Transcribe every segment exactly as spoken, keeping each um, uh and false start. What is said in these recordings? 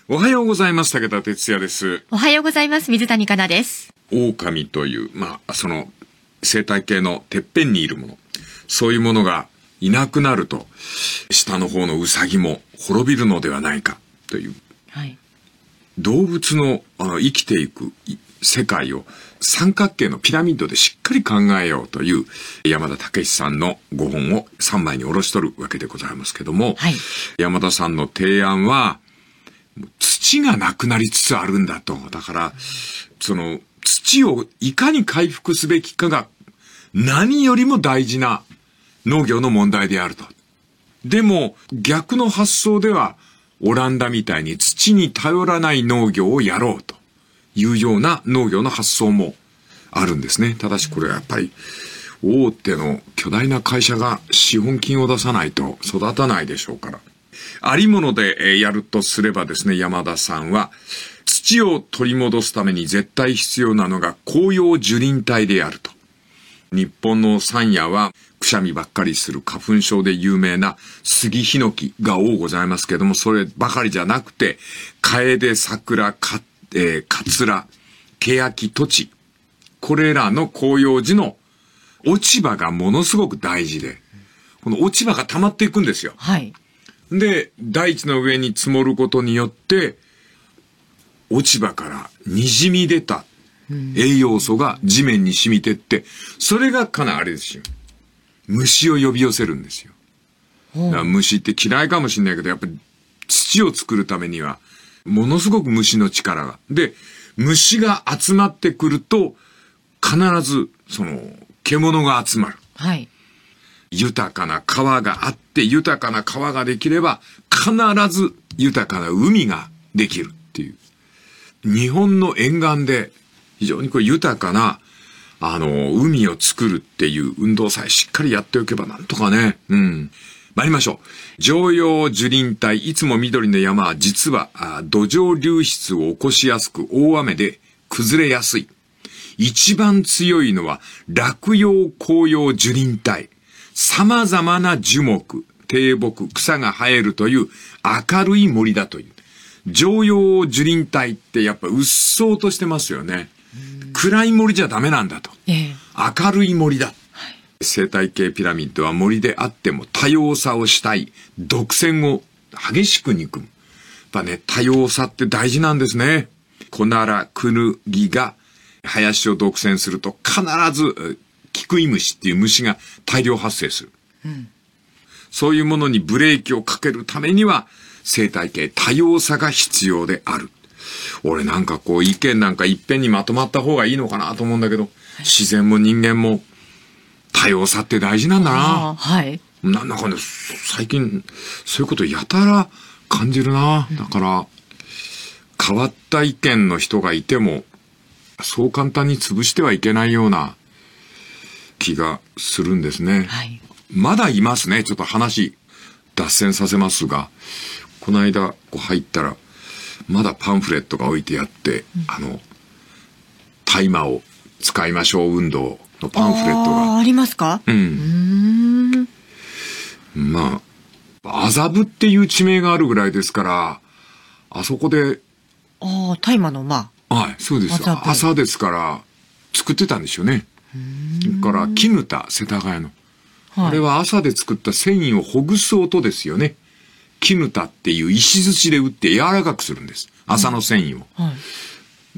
おはようございます。武田哲也です。 おはようございます。水谷香奈です。 狼という、まあ、その生態系のてっぺんにいるもの。そういうものがいなくなると、下の方のウサギも滅びるのではないかという。 はい、 動物の、あの生きていく世界を三角形のピラミッドでしっかり考えようという山田武史さんのごほんをさんまいに下ろしとるわけでございますけども、 はい、 山田さんの提案は、土がなくなりつつあるんだと。だから、その土をいかに回復すべきかが何よりも大事な農業の問題であると。でも逆の発想ではオランダみたいに土に頼らない農業をやろうというような農業の発想もあるんですね。ただしこれはやっぱり大手の巨大な会社が資本金を出さないと育たないでしょうから。ありものでやるとすればですね、山田さんは土を取り戻すために絶対必要なのが紅葉樹林帯であると。日本の山野はくしゃみばっかりする花粉症で有名な杉ヒノキが多ございますけども、そればかりじゃなくて、カエデ、桜、か、えー、カツラ、ケヤキ、トチ、これらの広葉樹の落ち葉がものすごく大事で、この落ち葉が溜まっていくんですよ。 はい。 で、大地の上に積もることによって、落ち葉から滲み出た栄養素が地面に染みてって、それがかなあれですよ。虫を呼び寄せるんですよ。だから虫って嫌いかもしれないけど、やっぱり土を作るためには、ものすごく虫の力が。で、虫が集まってくると、必ず、その、獣が集まる。 はい。 豊かな川があって、豊かな川ができれば、必ず豊かな海ができるっていう。日本の沿岸で、非常にこう豊かな、あの、海を作るっていう運動さえしっかりやっておけばなんとかね。うん。参りましょう。常葉樹林帯、いつも緑の山は実は土壌流出を起こしやすく、大雨で崩れやすい。一番強いのは落葉紅葉樹林帯。様々な樹木、低木、草が生えるという明るい森だという。常葉樹林帯ってやっぱうっそうとしてますよね。暗い森じゃダメなんだと。 ええ、 明るい森だ。はい、生態系ピラミッドは森であっても多様さをしたい。独占を激しく憎む。やっぱね、多様さって大事なんですね。コナラ、クヌギが林を独占すると必ずキクイムシっていう虫が大量発生する。うん、そういうものにブレーキをかけるためには生態系多様さが必要である。俺なんかこう意見なんかいっぺんにまとまった方がいいのかなと思うんだけど、はい、自然も人間も多様さって大事なんだな。 はい。 な、なんかね、最近そういうことやたら感じるな。だから、変わった意見の人がいても、そう簡単に潰してはいけないような気がするんですね。はい、まだいますね。ちょっと話脱線させますが、この間こう入ったらまだパンフレットが置いてあって、うん、あの大麻を使いましょう運動のパンフレットがあ, ありますか。 うん。うーん。まあ麻布っていう地名があるぐらいですから、あそこでああ大麻のまあはいそうです。朝ですから作ってたんでしょうね。だから絹田世田谷の、はい、あれは朝で作った繊維をほぐす音ですよね。絹田っていう石槌で打って柔らかくするんです。麻の繊維を。はい、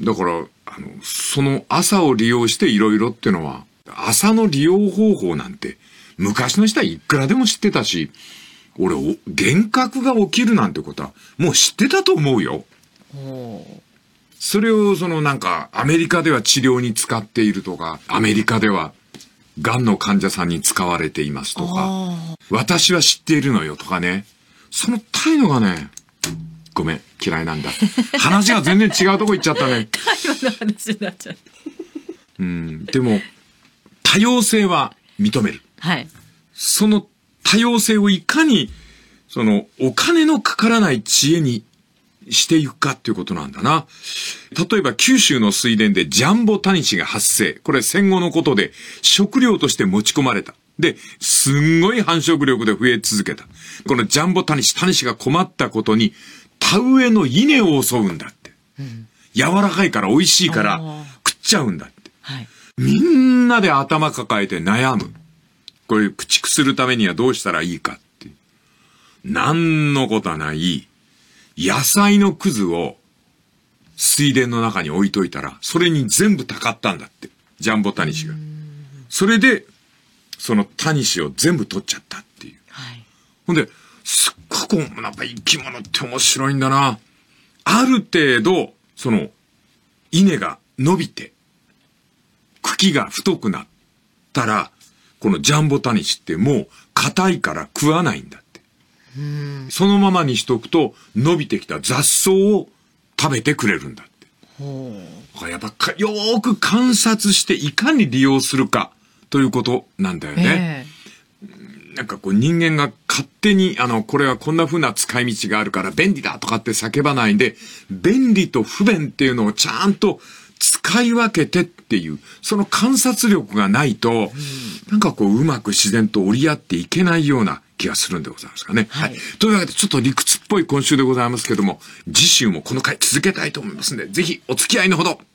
だからあのその麻を利用していろいろっていうのは、麻の利用方法なんて昔の人はいくらでも知ってたし、俺幻覚が起きるなんてことはもう知ってたと思うよ。それをそのなんかアメリカでは治療に使っているとか、アメリカでは癌の患者さんに使われていますとか、私は知っているのよとかね。その態度がね、ごめん嫌いなんだ。話が全然違うとこ行っちゃったね。 大麻の話になっちゃう。 うん、でも多様性は認める。はい。その多様性をいかにそのお金のかからない知恵にしていくかっていうことなんだな。例えば九州の水田でジャンボタニシが発生。これ戦後のことで食料として持ち込まれた。で、すんごい繁殖力で増え続けた。このジャンボタニシ、タニシが困ったことに田植えの稲を襲うんだって。うん、柔らかいから美味しいから食っちゃうんだって。はい、みんなで頭抱えて悩む。これ駆逐するためにはどうしたらいいかって。なんのことはない。野菜のくずを水田の中に置いといたら、それに全部たかったんだって。ジャンボタニシが。それで、そのタニシを全部取っちゃったっていう。はい、ほんで、すっごく、なんか生き物って面白いんだな。ある程度、その、稲が伸びて、茎が太くなったら、このジャンボタニシってもう硬いから食わないんだって。うんそのままにしとくと、伸びてきた雑草を食べてくれるんだって。ほうやっぱよーく観察していかに利用するかということなんだよね。えー、なんかこう人間が勝手にあのこれはこんな風な使い道があるから便利だとかって叫ばないんで、便利と不便っていうのをちゃんと使い分けてっていうその観察力がないと、うん、なんかこううまく自然と折り合っていけないような気がするんでございますかね。はい。はい、というわけでちょっと理屈っぽい今週でございますけども、次週もこの回続けたいと思いますので、ぜひお付き合いのほど。